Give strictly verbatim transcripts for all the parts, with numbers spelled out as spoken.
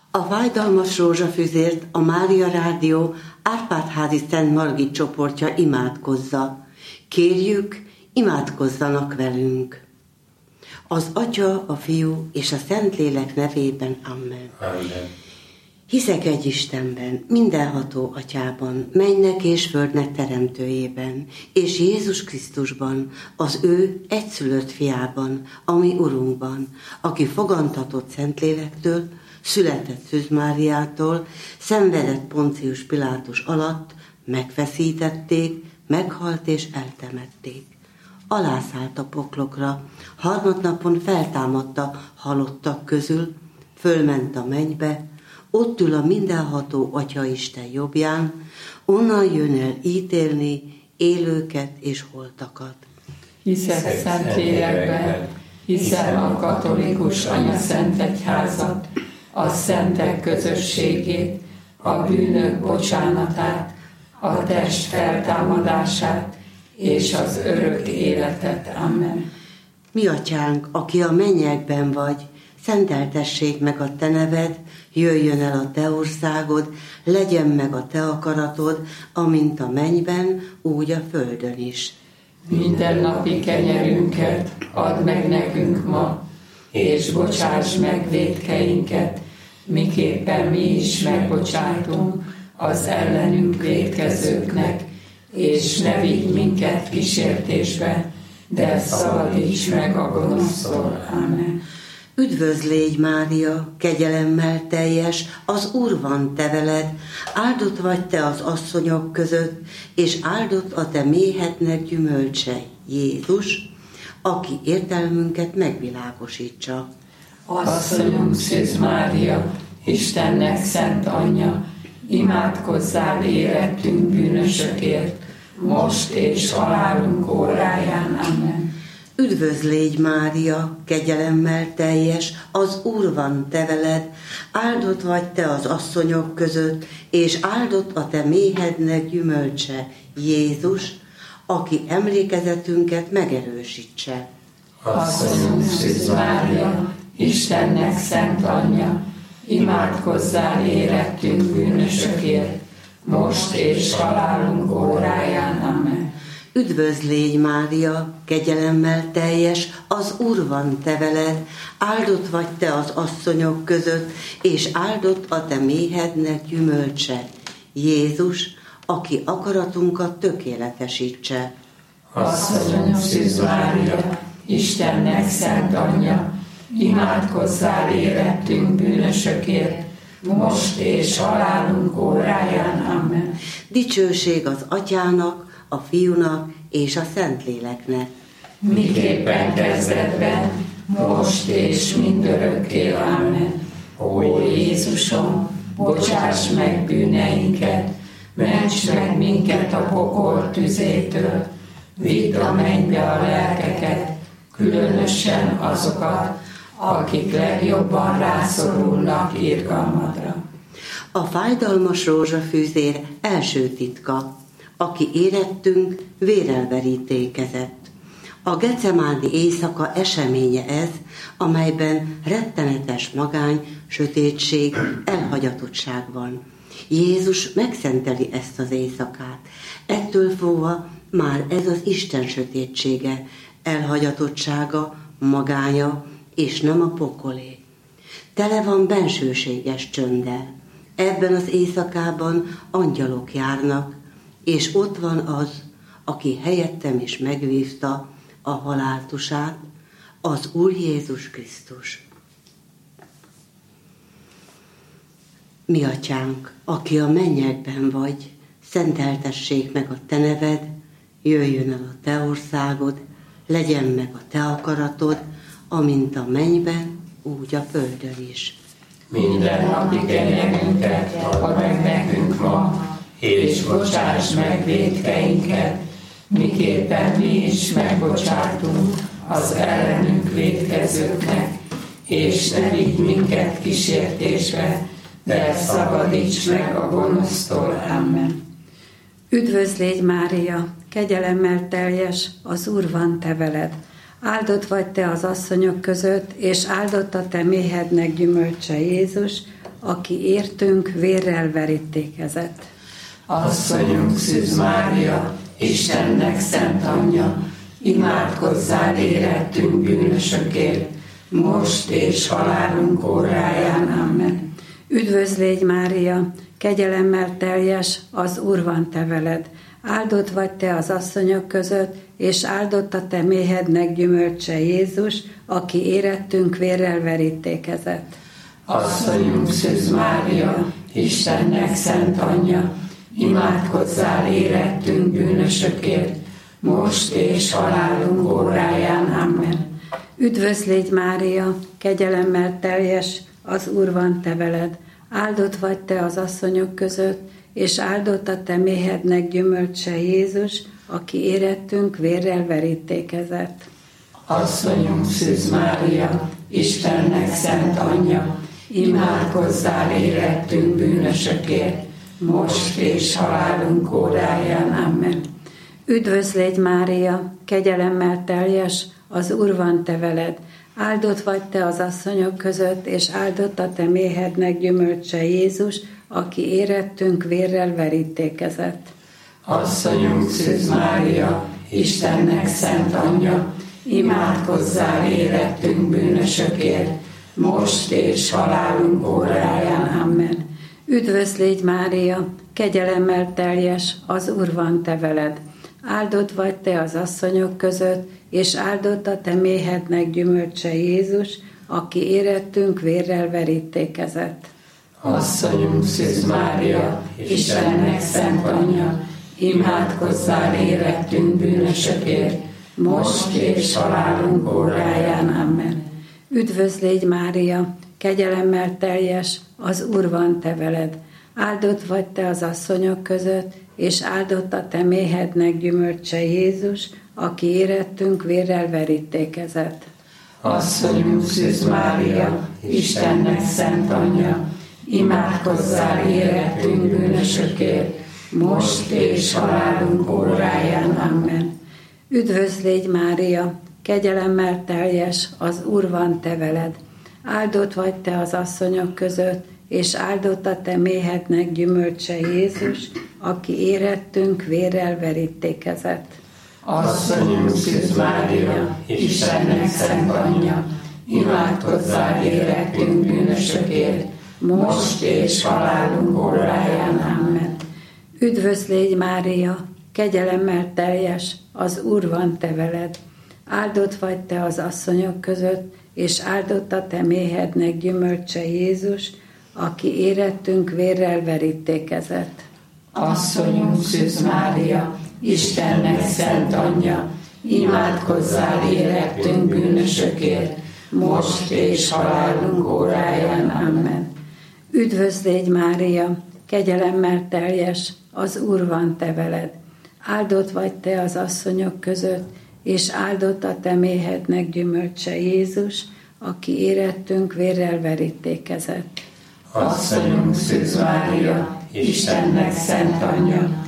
A Fájdalmas Rózsafüzért a Mária Rádió Árpád-házi Szent Margit csoportja imádkozza. Kérjük, imádkozzanak velünk. Az Atya, a Fiú és a Szentlélek nevében. Amen. Amen. Hiszek egy Istenben, mindenható Atyában, mennek és földnek teremtőjében, és Jézus Krisztusban, az ő egyszülött fiában, ami Urunkban, aki fogantatott Szentlélektől, született Szűz Máriától, szenvedett Poncius Pilátus alatt, megfeszítették, meghalt és eltemették. Alászállt a poklokra, harmadnapon feltámadta halottak közül, fölment a mennybe, ott ül a mindenható Atyaisten jobbján, onnan jön el ítélni élőket és holtakat. Hiszek Szentlélekben, hiszem a katolikus anyaszentegyházat, a szentek közösségét, a bűnök bocsánatát, a test feltámadását és az örök életet. Amen. Mi Atyánk, aki a mennyekben vagy, szenteltessék meg a te neved, jöjjön el a te országod, legyen meg a te akaratod, amint a mennyben, úgy a földön is. Mindennapi kenyerünket add meg nekünk ma, és bocsáss meg vétkeinket, miképpen mi is megbocsátunk az ellenünk vétkezőknek, és ne vigy minket kísértésbe, de szabadíts meg a gonosztól. Amen. Üdvözl légy, Mária, kegyelemmel teljes, az Úr van te veled, áldott vagy te az asszonyok között, és áldott a te méhednek gyümölcse, Jézus, aki értelmünket megvilágosítsa. Asszonyunk Szűz Mária, Istennek szent anyja, imádkozzál érettünk bűnösökért, most és halálunk óráján. Amen. Üdvözl légy, Mária, kegyelemmel teljes, az Úr van te veled, áldott vagy te az asszonyok között, és áldott a te méhednek gyümölcse, Jézus, aki emlékezetünket megerősítse. Asszonyunk Szűz Mária, Istennek szent anyja, imádkozzál érettünk bűnösökért, most és halálunk óráján. Amen. Üdvözl légy, Mária, kegyelemmel teljes, az Úr van te veled, áldott vagy te az asszonyok között, és áldott a te méhednek gyümölcse, Jézus, aki akaratunkat tökéletesítse. Asszonyunk Szűz Mária, Istennek szent anyja, imádkozzál érettünk bűnösökért, most és halálunk óráján. Amen. Dicsőség az Atyának, a Fiúnak és a Szentléleknek. Miképpen kezdetben, most és mindörökké. Amen. Ó Jézusom, bocsáss meg bűneinket, ments meg minket a pokol tüzétől, vidd a mennybe a lelkeket, különösen azokat, akik legjobban rászorulnak irgalmadra. A Fájdalmas Rózsafűzér első titka, aki érettünk vérrel verítékezett. A gecemáni éjszaka eseménye ez, amelyben rettenetes magány, sötétség, elhagyatottság van. Jézus megszenteli ezt az éjszakát. Ettől fogva már ez az Isten sötétsége, elhagyatottsága, magánya, és nem a pokolé. Tele van bensőséges csönddel. Ebben az éjszakában angyalok járnak, és ott van az, aki helyettem is megvívta a haláltusát, az Úr Jézus Krisztus. Mi Atyánk, aki a mennyekben vagy, szenteltessék meg a te neved, jöjjön el a te országod, legyen meg a te akaratod, amint a mennyben, úgy a földön is. Minden napi kenyerünket add meg nekünk ma, és bocsáss meg vétkeinket, miképpen mi is megbocsátunk az ellenünk vétkezőknek, és ne vigy minket kísértésbe, de szabadíts meg a gonosztól. Amen. Üdvözl légy, Mária, kegyelemmel teljes, az Úr van te veled. Áldott vagy te az asszonyok között, és áldott a te méhednek gyümölcse, Jézus, aki értünk vérrel verítékezett. Asszonyunk Szűz Mária, Istennek szent anyja, imádkozzál érettünk bűnösökért, most és halálunk óráján. Amen. Üdvözl légy Mária, kegyelemmel teljes, az Úr van te veled. Áldott vagy te az asszonyok között, és áldott a te méhednek gyümölcse Jézus, aki érettünk vérrel verítékezett. Asszonyunk Szűz Mária, Istennek szent anyja, imádkozzál érettünk bűnösökért, most és halálunk óráján. Amen. Üdvözl légy Mária, kegyelemmel teljes, az Úr van te veled. Áldott vagy te az asszonyok között, és áldott a te méhednek gyümölcse Jézus, aki érettünk vérrel verítékezett. Asszonyunk Szűz Mária, Istennek szent anyja, imádkozzál érettünk bűnösökért, most és halálunk óráján. Amen. Üdvözl légy Mária, kegyelemmel teljes, az Úr van te veled. Áldott vagy te az asszonyok között, és áldott a te méhednek gyümölcse Jézus, aki érettünk vérrel verítékezett. Asszonyunk Szűz Mária, Istennek szent anyja, imádkozzál érettünk bűnösökért, most és halálunk óráján. Amen. Üdvözl légy Mária, kegyelemmel teljes, az Úr van te veled. Áldott vagy te az asszonyok között, és áldott a te méhednek gyümölcse Jézus, aki érettünk vérrel verítékezett. Asszonyunk Szűz Mária, Istennek szent anyja, imádkozzál érettünk bűnösökért, most és halálunk óráján. Amen. Üdvözl légy Mária, kegyelemmel teljes, az Úr van te veled. Áldott vagy te az asszonyok között, és áldott a te méhednek gyümölcse Jézus, aki érettünk vérrel verítékezett. Asszonyunk Szűz Mária, Istennek szent anyja, imádkozzál érettünk bűnösökért, most és halálunk óráján. Amen. Üdvözl légy Mária, kegyelemmel teljes, az Úr van te veled. Áldott vagy te az asszonyok között, és áldott a te méhednek gyümölcse Jézus, aki érettünk vérrel verítékezett. Asszonyunk Szűz Mária, Istennek szent anyja, imádkozzál érettünk bűnösökért, most és halálunk óráján. Amen. Üdvözl légy Mária, kegyelemmel teljes, az Úr van te veled. Áldott vagy te az asszonyok között, és áldott a te méhednek gyümölcse Jézus, aki érettünk vérrel verítékezett. Asszonyunk Szűz Mária, Istennek szent anyja, imádkozzál érettünk bűnösökért, most és halálunk óráján. Amen. Üdvözl légy Mária, kegyelemmel teljes, az Úr van te veled. Áldott vagy te az asszonyok között, és áldott a te méhednek gyümölcse Jézus, aki érettünk vérrel verítékezett. Asszonyunk Szűz Mária, Istennek szent anyja,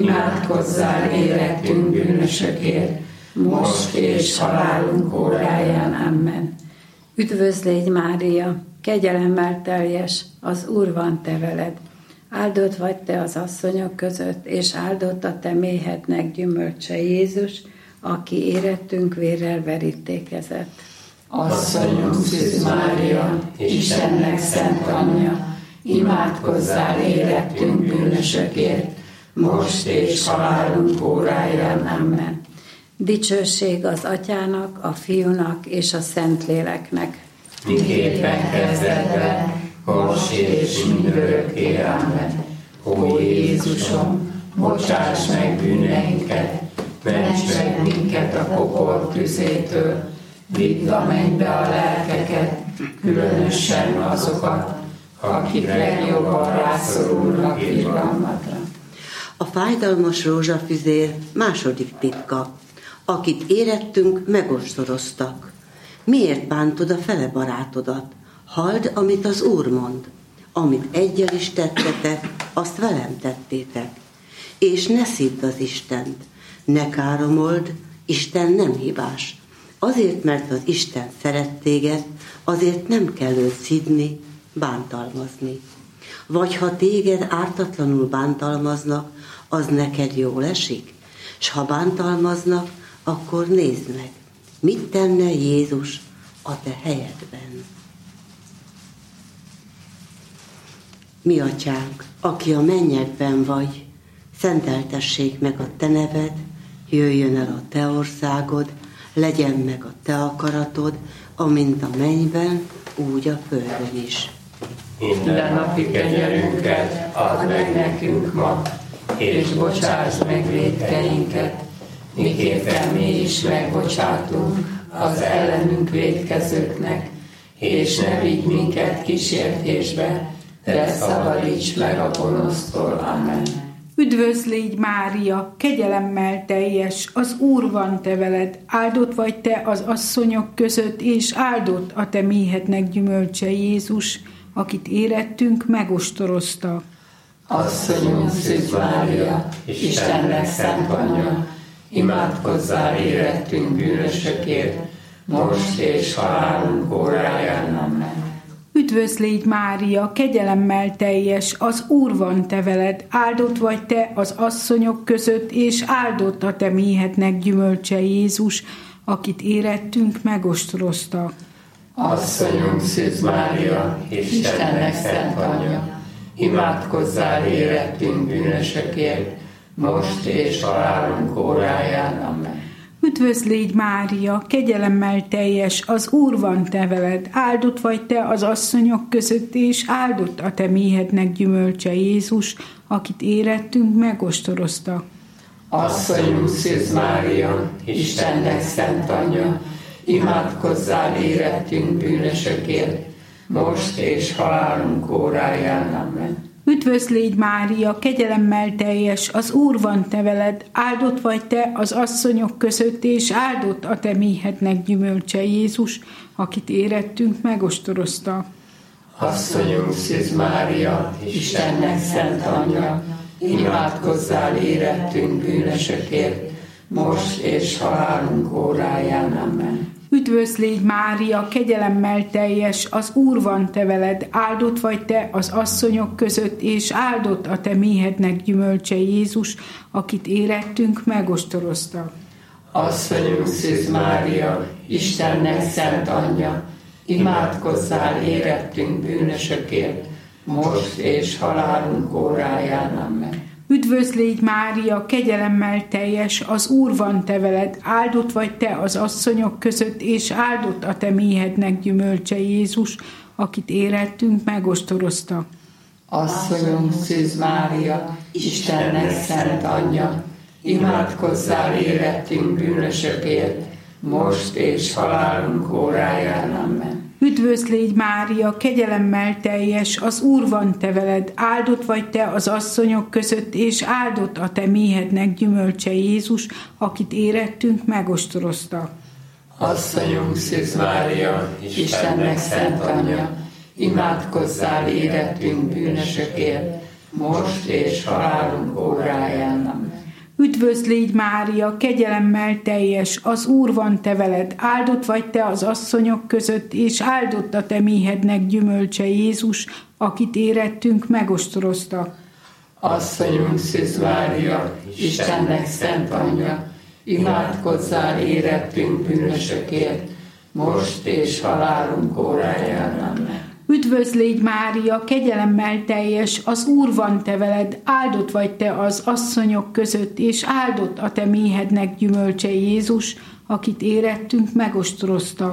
imádkozzál érettünk bűnösökért, most és halálunk óráján. Amen. Üdvözl légy Mária, kegyelemmel teljes, az Úr van te veled. Áldott vagy te az asszonyok között, és áldott a te méhednek gyümölcse Jézus, aki érettünk vérrel verítékezett. Asszonyunk Szűz Mária, Istennek szent anyja, imádkozzál érettünk bűnösökért, most és halálunk óráján. Amen. Dicsőség az Atyának, a Fiúnak és a Szentléleknek. Miképpen kezdetben, most és mindörökké. Amen. Ó Jézusom, bocsáss meg bűneinket, ments meg minket a pokol tüzétől, vidd a mennybe a lelkeket, különösen azokat, akik legjobban rászorulnak irgalmatra. A fájdalmas rózsafüzér második titka. Akit érettünk, megostoroztak. Miért bántod a fele barátodat? Halld, amit az Úr mond. Amit egyel is tettetek, azt velem tettétek. És ne szidd az Istent. Ne káromold, Isten nem hibás. Azért, mert az Isten szeret téged, azért nem kell őt szidni, bántalmazni. Vagy ha téged ártatlanul bántalmaznak, az neked jól esik? S ha bántalmaznak, akkor nézd meg, mit tenne Jézus a te helyedben. Mi atyánk, aki a mennyekben vagy, szenteltessék meg a te neved, jöjjön el a te országod, legyen meg a te akaratod, amint a mennyben, úgy a földön is. Minden napi kenyerünket add meg nekünk ma, és bocsásd meg vétkeinket, miképpen mi is megbocsátunk az ellenünk vétkezőknek, és ne vigy minket kísértésbe, de szabadíts meg a gonosztól. Amen. Üdvözl légy, Mária, kegyelemmel teljes, az Úr van te veled, áldott vagy te az asszonyok között, és áldott a te méhednek gyümölcse, Jézus, akit érettünk, megostorozta. Asszonyunk Szűz Mária, Istennek szent anyja, imádkozzál érettünk bűnösökért, most és halálunk óráján. Amen. Üdvözl légy, Mária, kegyelemmel teljes, az Úr van te veled, áldott vagy te az asszonyok között, és áldott a te méhednek gyümölcse, Jézus, akit érettünk, megostorozta. Asszonyunk Szűz Mária, Istennek szent anyja, imádkozzál érettünk bűnösökért, most és halálunk óráján. Amen. Üdvözl légy, Mária, kegyelemmel teljes, az Úr van te veled, áldott vagy te az asszonyok között, és áldott a te méhednek gyümölcse, Jézus, akit érettünk, megostorozta. Asszonyunk Szűz Mária, Istennek szent anyja, imádkozzál érettünk bűnösökért, most és halálunk óráján. Amen. Üdvözl légy, Mária, kegyelemmel teljes, az Úr van te veled, áldott vagy te az asszonyok között, és áldott a te méhednek gyümölcse, Jézus, akit érettünk, megostorozta. Asszonyunk Szűz Mária, Istennek szent anyja, imádkozzál érettünk bűnösökért, most és halálunk óráján. Amen. Üdvözl légy, Mária, kegyelemmel teljes, az Úr van te veled, áldott vagy te az asszonyok között, és áldott a te méhednek gyümölcse, Jézus, akit érettünk, megostorozta. Asszonyunk Szűz Mária, Istennek szent anyja, imádkozzál érettünk bűnösökért, most és halálunk óráján. Amen. Üdvözl légy, Mária, kegyelemmel teljes, az Úr van te veled, áldott vagy te az asszonyok között, és áldott a te méhednek gyümölcse, Jézus, akit érettünk, megostorozta. Asszonyunk Szűz Mária, Istennek szent anyja, imádkozzál érettünk bűnösökért, most és halálunk óráján. Amen. Üdvözl légy, Mária, kegyelemmel teljes, az Úr van te veled, áldott vagy te az asszonyok között, és áldott a te méhednek gyümölcse, Jézus, akit érettünk, megostorozta. Asszonyunk Szűz Mária, Istennek szent anyja, imádkozzál érettünk bűnösökért, most és halálunk óráján. Amen. Üdvözl légy, Mária, kegyelemmel teljes, az Úr van te veled, áldott vagy te az asszonyok között, és áldott a te méhednek gyümölcse, Jézus, akit érettünk, megostorozta. Asszonyunk Szűz Mária, Istennek szent anyja, imádkozzál érettünk bűnösökért, most és halálunk óráján. Amen. Üdvözl légy, Mária, kegyelemmel teljes, az Úr van te veled, áldott vagy te az asszonyok között, és áldott a te méhednek gyümölcse, Jézus, akit érettünk, megostorozta.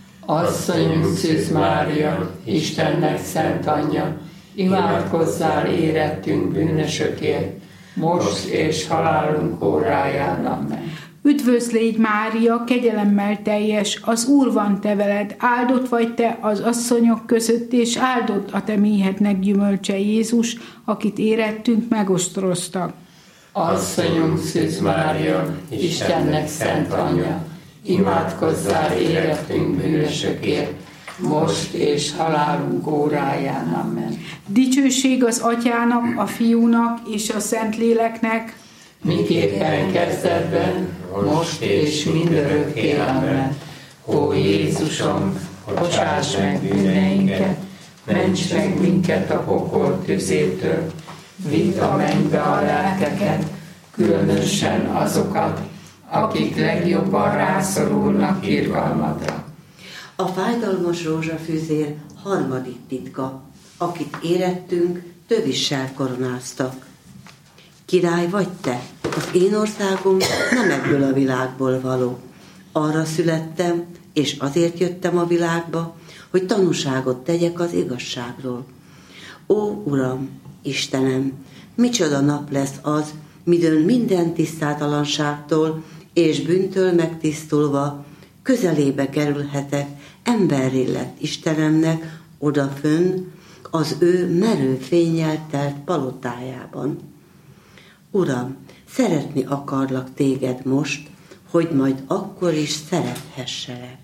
Asszonyunk Szűz Mária, Istennek szent anyja, imádkozzál érettünk bűnösökért, most és halálunk óráján. Amen. Üdvözl légy, Mária, kegyelemmel teljes, az Úr van te veled, áldott vagy te az asszonyok között, és áldott a te méhednek gyümölcse, Jézus, akit érettünk, megostorozta. Asszonyunk Szűz Mária, Istennek szent anyja, imádkozzál érettünk bűnösökért, most és halálunk óráján. Amen. Dicsőség az Atyának, a Fiúnak és a Szentléleknek, miképpen kezdetben, most és mindörökké. Amen. Ó Jézusom, bocsáss meg bűneinket, Ments meg minket a pokol tüzétől, vidd a mennybe a lelkeket, különösen azokat, akik legjobban rászorulnak irgalmadra. A fájdalmas rózsafűzér harmadik titka, akit érettünk, tövissel koronáztak. Király vagy te, az én országom nem ebből a világból való. Arra születtem, és azért jöttem a világba, hogy tanúságot tegyek az igazságról. Ó, Uram, Istenem, micsoda nap lesz az, midőn minden tisztátalanságtól és bűntől megtisztulva közelébe kerülhetek emberré lett Istenemnek odafönn az ő merő fénnyel telt palotájában. Uram, szeretni akarlak téged most, hogy majd akkor is szerethesselek.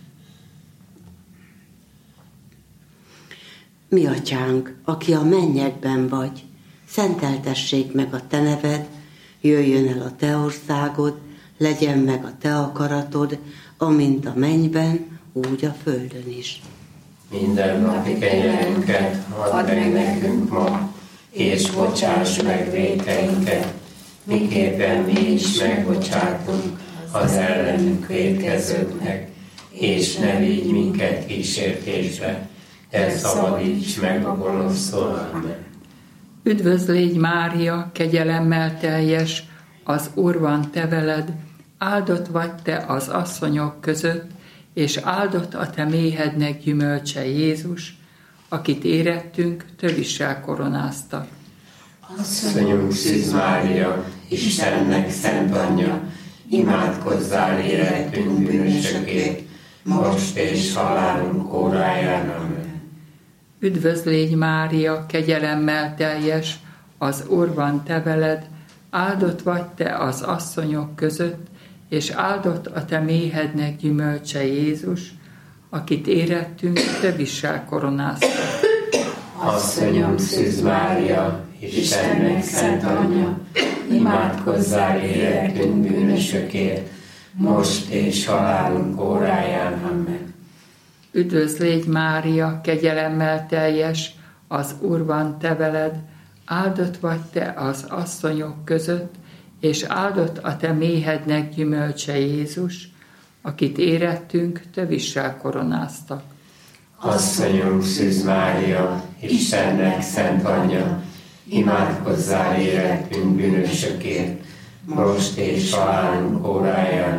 Mi atyánk, aki a mennyekben vagy, szenteltessék meg a te neved, jöjjön el a te országod, legyen meg a te akaratod, amint a mennyben, úgy a földön is. Minden napi kenyerünket add meg nekünk ma, és bocsáss meg vétkeinket, miképpen mi is megbocsátunk az ellenünk vétkezőknek, és ne vigy minket kísértésbe, de szabadíts meg a gonosztól. Amen. Üdvözlégy Mária, kegyelemmel teljes, az Úr van te veled, áldott vagy te az asszonyok között, és áldott a te méhednek gyümölcse Jézus, akit érettünk, tövissel koronáztak. Asszonyunk Szűz Mária, Istennek szent anyja, imádkozzál érettünk bűnösökért, most és halálunk óráján. Amen. Üdvözlégy Mária, kegyelemmel teljes, az Úr van te veled, áldott vagy te az asszonyok között, és áldott a te méhednek gyümölcse Jézus, akit érettünk, tövissel koronáztak. Asszonyom Szűz Mária, Istennek szent anyja, imádkozzál érettünk bűnösökért, most és halálunk óráján. Amen. Üdvözlégy Mária, kegyelemmel teljes, az Úr van te veled, áldott vagy te az asszonyok között, és áldott a te méhednek gyümölcse Jézus, akit érettünk, tövissel koronáztak. Asszonyunk Szűz Mária, Istennek szent anyja, imádkozzál érettünk bűnösökért, most és halálunk óráján.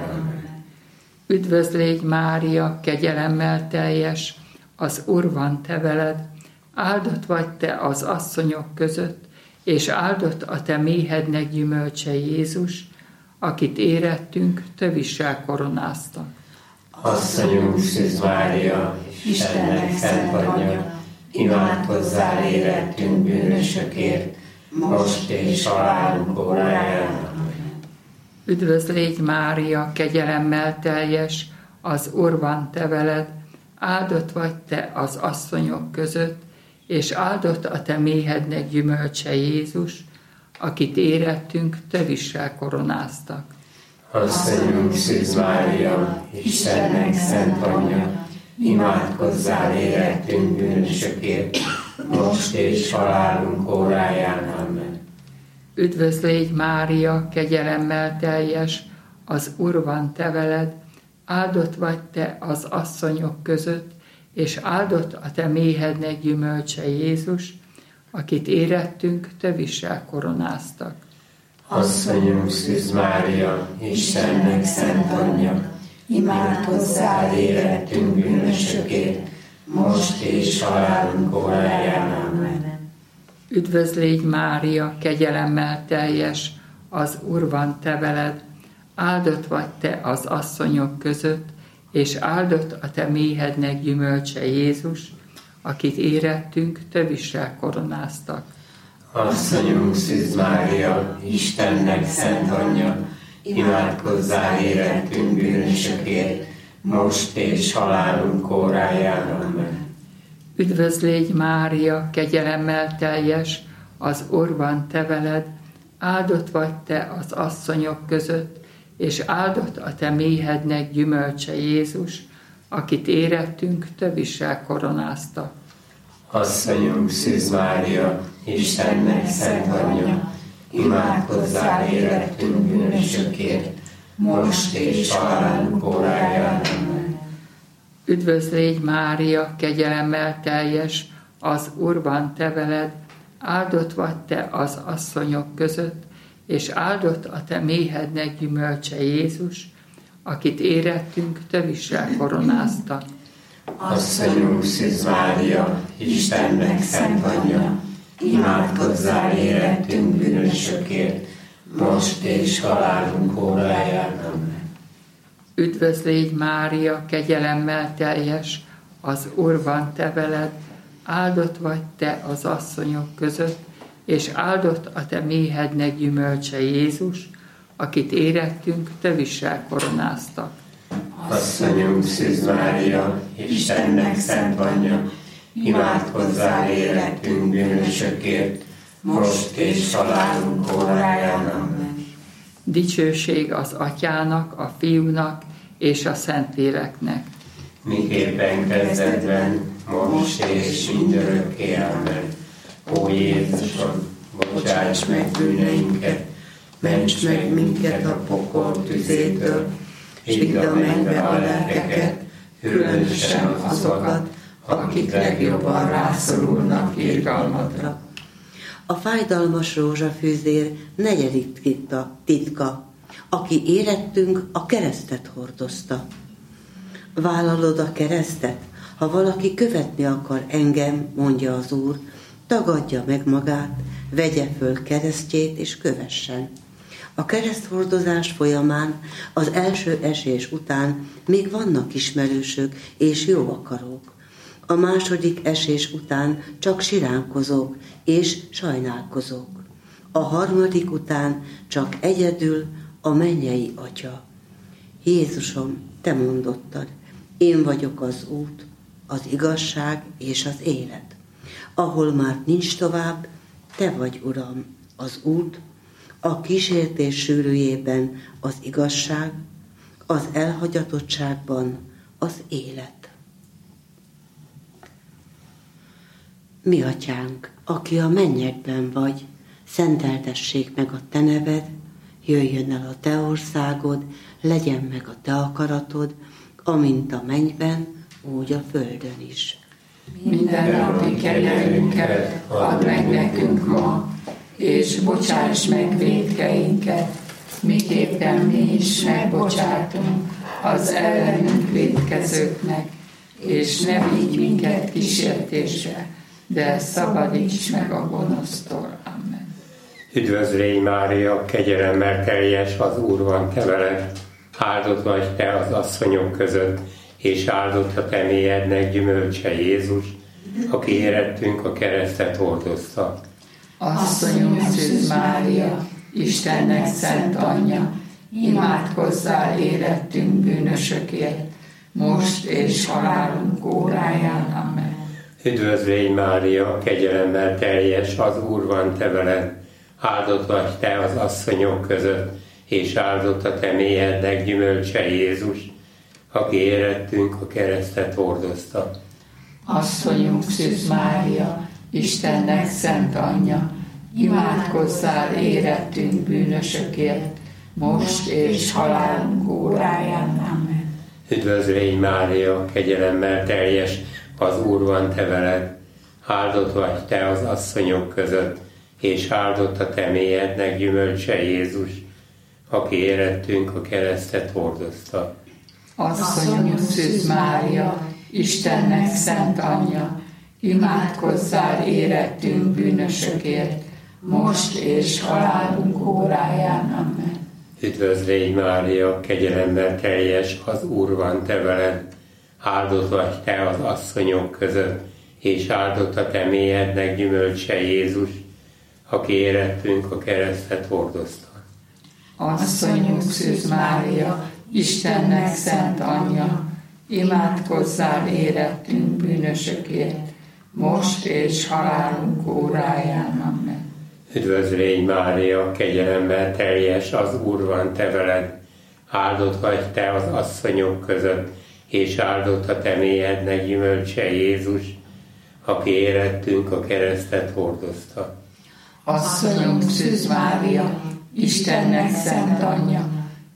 Üdvözlégy Mária, kegyelemmel teljes, az Úr van te veled, áldott vagy te az asszonyok között, és áldott a te méhednek gyümölcse Jézus, akit érettünk, tövissel koronáztak. Asszonyunk Szűz Mária, Istennek szent anyja, imádkozzál érettünk bűnösökért, most és halálunk óráján. Üdvözlégy Mária, kegyelemmel teljes, az Úr van te veled, áldott vagy te az asszonyok között, és áldott a te méhednek gyümölcse Jézus, akit érettünk, tövissel koronáztak. Asszonyunk Szűz Mária, Istennek szent anyja, imádkozzál érettünk bűnösökért, most és halálunk óráján. Amen. Üdvözlégy Mária, kegyelemmel teljes, az Úr van te veled, áldott vagy te az asszonyok között, és áldott a te méhednek gyümölcse Jézus, akit érettünk, tövissel koronáztak. Asszonyunk Szűz Mária, Istennek szent anyja, imádkozzál érettünk bűnösökért, most és halálunk óráján. Amen. Üdvözlégy Mária, kegyelemmel teljes, az Úr van te veled, áldott vagy te az asszonyok között, és áldott a te méhednek gyümölcse Jézus, akit érettünk, tövissel koronáztak. Asszonyunk Szűz Mária, Istennek szent anyja, imádkozzál érettünk bűnösökért, most és halálunk óráján. Amen. Üdvözlégy Mária, kegyelemmel teljes, az Úr van te veled, áldott vagy te az asszonyok között, és áldott a te méhednek gyümölcse Jézus, akit érettünk, tövissel koronáztak. Asszonyunk Szűz Mária, Istennek szent anyja, imádkozzál érettünk bűnösökért, most és halálunk óráján. Üdvözl légy Mária, kegyelemmel teljes, az Úr van te veled, áldott vagy te az asszonyok között, és áldott a te méhednek gyümölcse Jézus, akit érettünk tövissel koronáztak. Asszonyunk Szűz Mária, Istennek szent anyja, imádkozzál érettünk bűnösökért, most és halálunk óráján. Üdvözl légy Mária, kegyelemmel teljes, az Úr van te veled, áldott vagy te az asszonyok között, és áldott a te méhednek gyümölcse Jézus, akit érettünk tövissel koronáztak. Asszonyunk Szűz Mária, Istennek szent anyja, imádkozzál érettünk bűnösökért, most és halálunk óráján. Amen. Dicsőség az Atyának, a Fiúnak és a Szentléleknek. Miképpen kezdetben, most és mindörökké. Amen. Ó Jézusom, bocsáss meg bűneinket, ments meg minket a pokol tüzétől, és vidd a mennybe a lelkeket, különösen azokat, akik legjobban rászorulnak irgalmadra. A fájdalmas rózsafűzér negyedik titka, titka, aki érettünk, a keresztet hordozta. Vállalod a keresztet? Ha valaki követni akar engem, mondja az Úr, tagadja meg magát, vegye föl keresztjét és kövessen. A kereszthordozás folyamán, az első esés után még vannak ismerősök és jó akarók. A második esés után csak siránkozók és sajnálkozók. A harmadik után csak egyedül a mennyei Atya. Jézusom, te mondottad, én vagyok az út, az igazság és az élet. Ahol már nincs tovább, te vagy, Uram, az út, a kísértés sűrűjében az igazság, az elhagyatottságban az élet. Mi Atyánk, aki a mennyekben vagy, szenteltessék meg a te neved, jöjjön el a te országod, legyen meg a te akaratod, amint a mennyben, úgy a földön is. Mindennapi kenyerünket add meg nekünk ma, és bocsáss meg vétkeinket, miképpen mi is megbocsátunk az ellenünk vétkezőknek, és ne vigy minket kísértésre, de szabadíts meg a gonosztól. Amen. Üdvözl légy Mária, kegyelemmel teljes, az Úr van te veled, áldott vagy te az asszonyok között, és áldott a te méhednek gyümölcse Jézus, aki érettünk a keresztet hordozta. Asszonyunk Szűz Mária, Istennek szent anyja, imádkozzál érettünk bűnösökért, most és halálunk óráján. Amen. Üdvözl légy Mária, kegyelemmel teljes, az Úr van te veled, áldott vagy te az asszonyok között, és áldott a te méhednek gyümölcse Jézus, aki érettünk a keresztet hordozta. Asszonyunk Szűz Mária, Istennek szent anyja, imádkozzál érettünk bűnösökért, most és halálunk óráján. Amen. Üdvözl légy Mária, kegyelemmel teljes, az Úr van te veled, áldott vagy te az asszonyok között, és áldott a te méhednek gyümölcse Jézus, aki érettünk a keresztet hordozta. Asszonyunk Szűz Mária, Istennek szent anyja, imádkozzál érettünk bűnösökért, most és halálunk óráján. Amen. Üdvözl légy Mária, kegyelemmel teljes, az Úr van te veled, áldott vagy te az asszonyok között, és áldott a te méhednek gyümölcse Jézus, aki érettünk a keresztet hordozta. Asszonyunk Szűz Mária, Istennek szent anyja, imádkozzál érettünk bűnösökért, most és halálunk óráján. Amen. Üdvözl légy Mária, kegyelemmel teljes, az Úr van te veled, áldott vagy te az asszonyok között, és áldott a te méhednek gyümölcse Jézus, aki érettünk a keresztet hordozta. Asszonyunk Szűz Mária, Istennek szent anyja,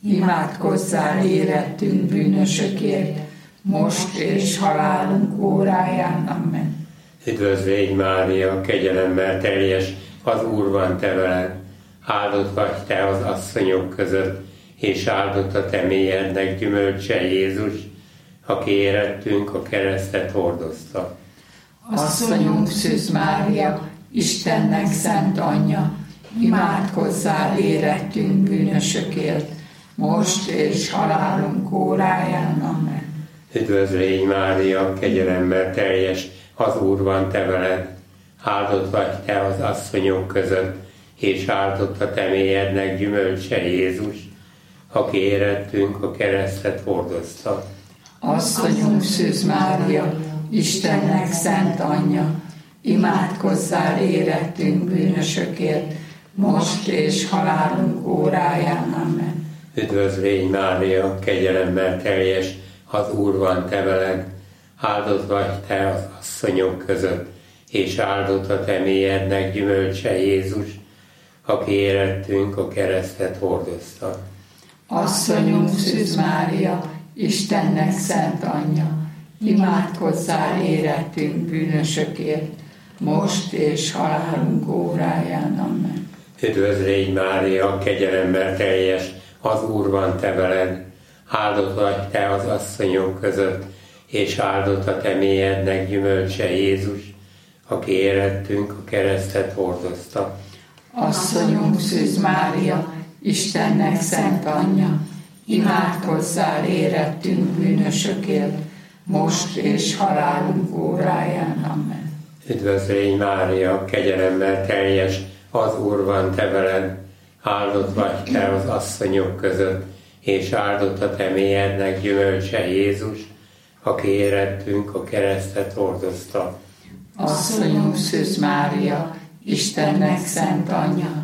imádkozzál érettünk bűnösökért, most és halálunk óráján. Amen. Üdvözlégy Mária, kegyelemmel teljes, az Úr van te veled, áldott vagy te az asszonyok között, és áldott a te mélyednek gyümölcse Jézus, aki érettünk a keresztet hordozta. Asszonyunk Szűz Mária, Istennek szent anyja, imádkozzál érettünk bűnösökért, most és halálunk óráján. Amen. Üdvözlégy Mária, kegyelemmel teljes, az Úr van te veled, áldott vagy te az asszonyok között, és áldott a te mélyednek gyümölcse Jézus, aki érettünk a keresztet hordozta. Asszonyunk Szűz Mária, Istennek szent anyja, imádkozzál érettünk bűnösökért, most és halálunk óráján. Amen. Üdvözlégy Mária, kegyelemmel teljes, az Úr van te veled, áldott vagy te az asszonyok között, és áldott a te mélyednek gyümölcse Jézus, aki érettünk a keresztet hordozta. Asszonyunk Szűz Mária, Istennek szent anyja, imádkozzál érettünk bűnösökért, most és halálunk óráján. Amen. Üdvözlégy Mária, kegyelemmel teljes, az Úr van te veled, áldott vagy te az asszonyok között, és áldott a te mélyednek gyümölcse Jézus, aki érettünk a keresztet hordozta. Asszonyunk Szűz Mária, Istennek szent anyja, imádkozzál érettünk bűnösökért, most és halálunk óráján. Amen. Üdvözlégy Mária, kegyelemmel teljes, az Úr van te veled, áldott vagy te az asszonyok között, és áldott a te mélyednek gyümölcse Jézus, aki érettünk a keresztet hordozta. Asszonyunk Szűz Mária, Istennek szent anyja,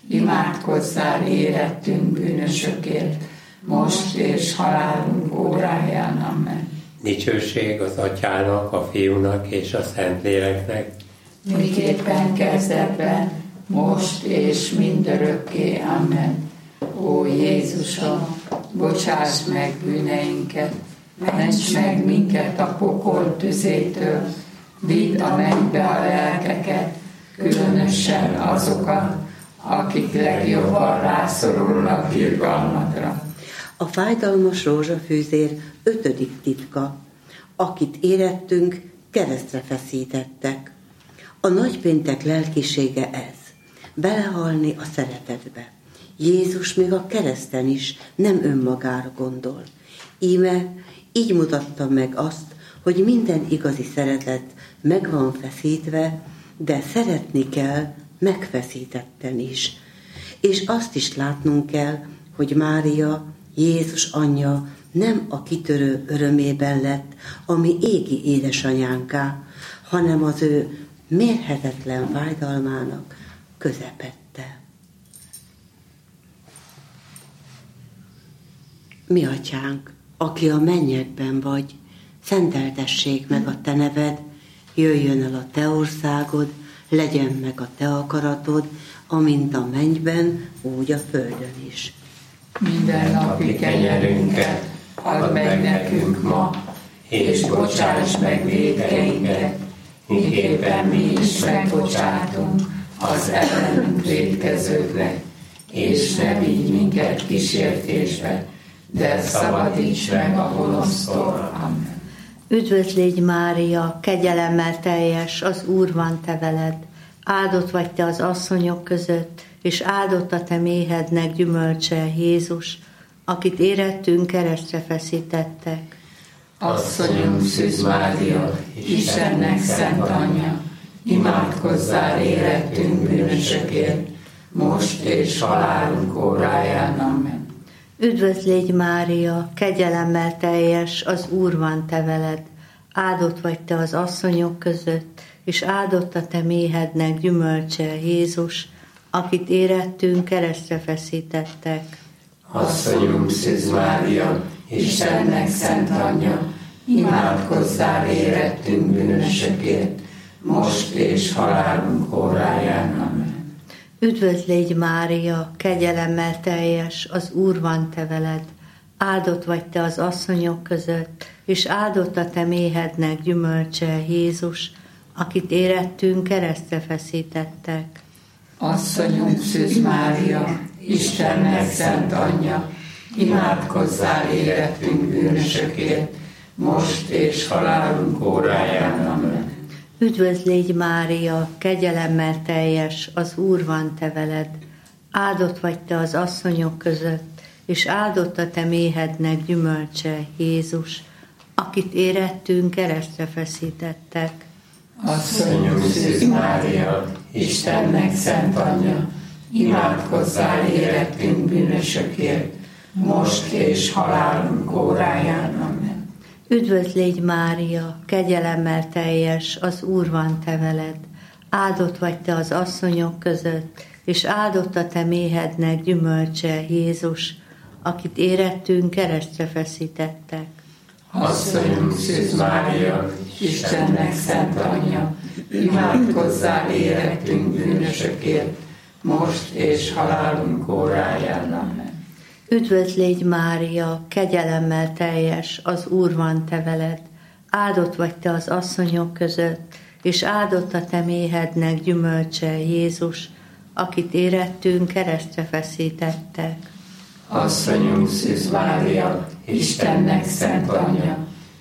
imádkozzál érettünk bűnösökért, most és halálunk óráján. Amen. Dicsőség az Atyának, a Fiúnak és a Szentléleknek, miképpen kezdetben, most és mindörökké. Amen. Ó Jézusom, bocsáss meg bűneinket, ments meg minket a pokol tüzétől, vidd a mennybe a lelkeket, különösen azokat, akik legjobban rászorulnak irgalmadra. A fájdalmas rózsafűzér ötödik titka, akit érettünk, keresztre feszítettek. A nagypéntek lelkisége ez, belehalni a szeretetbe. Jézus még a kereszten is nem önmagára gondol. Íme így mutatta meg azt, hogy minden igazi szeretet meg van feszítve, de szeretni kell megfeszítetten is. És azt is látnunk kell, hogy Mária, Jézus anyja nem a kitörő örömében lett, ami égi édesanyánká, hanem az ő mérhetetlen fájdalmának közepette. Mi atyánk, aki a mennyekben vagy, szenteltessék meg a te neved, jöjjön el a te országod, legyen meg a te akaratod, amint a mennyben, úgy a földön is. Minden napi kenyerünket add meg nekünk ma, és bocsáss meg vétkeinket, miképpen mi is megbocsátunk az ellenünk vétkezőknek, és ne vigy minket kísértésbe, de szabadíts meg a gonosztól. Amen. Üdvözlégy Mária, kegyelemmel teljes, az Úr van te veled, áldott vagy te az asszonyok között, és áldott a te méhednek gyümölcse Jézus, akit érettünk keresztre feszítettek. Asszonyunk Szűz Mária, Istennek szent anyja, imádkozzál érettünk bűnösökért, most és halálunk óráján. Amen. Üdvözlégy Mária, kegyelemmel teljes, az Úr van te veled, áldott vagy te az asszonyok között, és áldott a te méhednek gyümölcse Jézus, akit érettünk keresztre feszítettek. Asszonyunk Szűz Mária, Istennek szent anyja, imádkozzál érettünk bűnösökért, most és halálunk óráján. Amen. Üdvözl légy Mária, kegyelemmel teljes, az Úr van te veled. Áldott vagy te az asszonyok között, és áldott a te méhednek gyümölcse, Jézus, akit érettünk keresztre feszítettek. Asszonyunk Szűz Mária, Istennek szent anyja, imádkozzál érettünk bűnösökért, most és halálunk óráján. Amen. Üdvözl légy Mária, kegyelemmel teljes, az Úr van te veled. Áldott vagy te az asszonyok között, és áldott a te méhednek gyümölcse, Jézus, akit érettünk keresztre feszítettek. Asszonyunk Szűz Mária, Istennek szent anyja, imádkozzál érettünk bűnösökért, most és halálunk óráján. Amen. Üdvözl légy Mária, kegyelemmel teljes, az Úr van te veled. Áldott vagy te az asszonyok között, és áldott a te méhednek gyümölcse, Jézus, akit érettünk keresztre feszítettek. Asszonyunk Szűz Mária, Istennek szent anyja, imádkozzál érettünk bűnösökért, most és halálunk óráján. Amen. Üdvözl légy Mária, kegyelemmel teljes, az Úr van te veled. Áldott vagy te az asszonyok között, és áldott a te méhednek gyümölcse, Jézus, akit érettünk keresztre feszítettek. Asszonyunk Szűz Mária, Istennek szent anyja,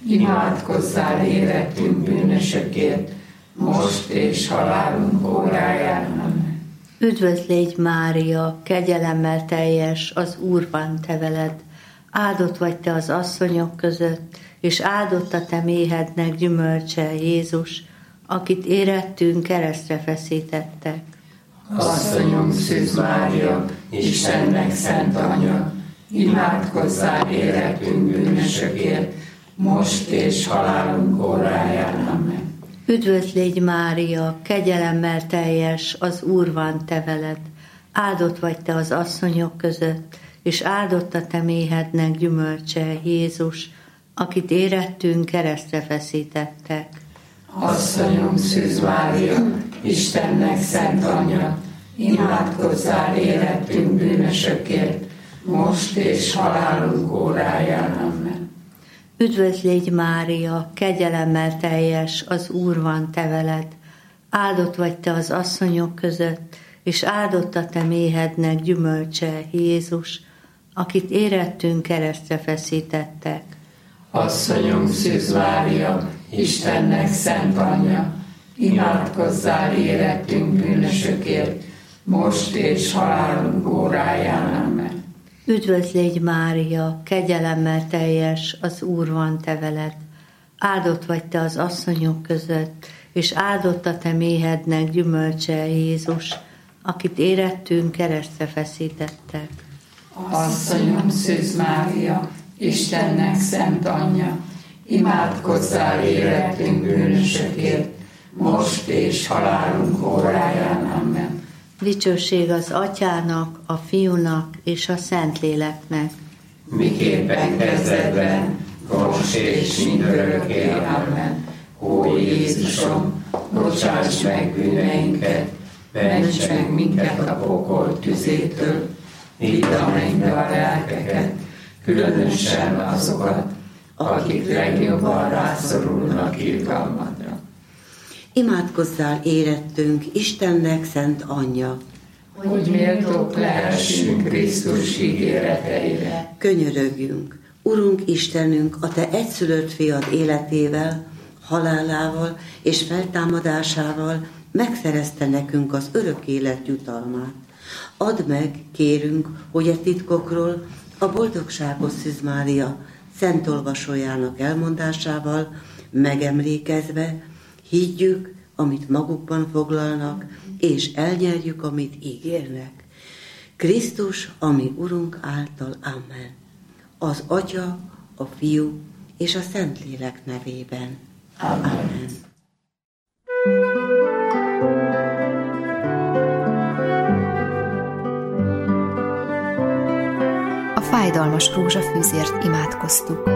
imádkozzál érettünk bűnösökért, most és halálunk óráján. Amen. Üdvözl légy Mária, kegyelemmel teljes, az Úr van te veled. Áldott vagy te az asszonyok között, és áldott a te méhednek gyümölcse, Jézus, akit érettünk keresztre feszítettek. Asszonyunk Szűz Mária, Istennek szent anyja, imádkozzál érettünk bűnösökért, most és halálunk óráján. Amen. Üdvözl légy Mária, kegyelemmel teljes, az Úr van te veled. Áldott vagy te az asszonyok között, és áldott a te méhednek gyümölcse, Jézus, akit érettünk keresztre feszítettek. Asszonyunk Szűz Mária, Istennek szent anyja, imádkozzál érettünk bűnösökért, most és halálunk óráján. Amen. Üdvözl légy Mária, kegyelemmel teljes, az Úr van te veled. Áldott vagy te az asszonyok között, és áldott a te méhednek gyümölcse, Jézus, akit érettünk keresztre feszítettek. Asszonyunk Szűz Mária, Istennek szent anyja, imádkozzál érettünk bűnösökért, most és halálunk óráján. Amen. Üdvözl légy Mária, kegyelemmel teljes, az Úr van te veled. Áldott vagy te az asszonyok között, és áldott a te méhednek gyümölcse, Jézus, akit érettünk keresztre feszítettek. Asszonyunk Szűz Mária, Istennek szent anyja, imádkozzál érettünk bűnösökért, most és halálunk óráján. Amen. Dicsőség az Atyának, a Fiúnak és a Szentléleknek. Miképpen kezdetben, most és mindörökké. Amen. Ó Jézusom, bocsáss meg bűneinket, ments meg minket a pokol tüzétől, vidd a mennybe a lelkeket, különösen azokat, akik legjobban rászorulnak irgalmadra. Imádkozzál érettünk, Istennek szent anyja, hogy méltók lehessünk Krisztus ígéreteire. Könyörögjünk, Urunk Istenünk, a te egyszülött fiad életével, halálával és feltámadásával megszerezte nekünk az örök élet jutalmát. Add meg, kérünk, hogy a titkokról a boldogságos Szűz Mária szent olvasójának elmondásával megemlékezve higgyük, amit magukban foglalnak, és elnyerjük, amit ígérnek. Krisztus, ami Urunk által, amen. Az Atya, a Fiú és a Szentlélek nevében. Amen. Amen. A fájdalmas rózsafűzért imádkoztuk.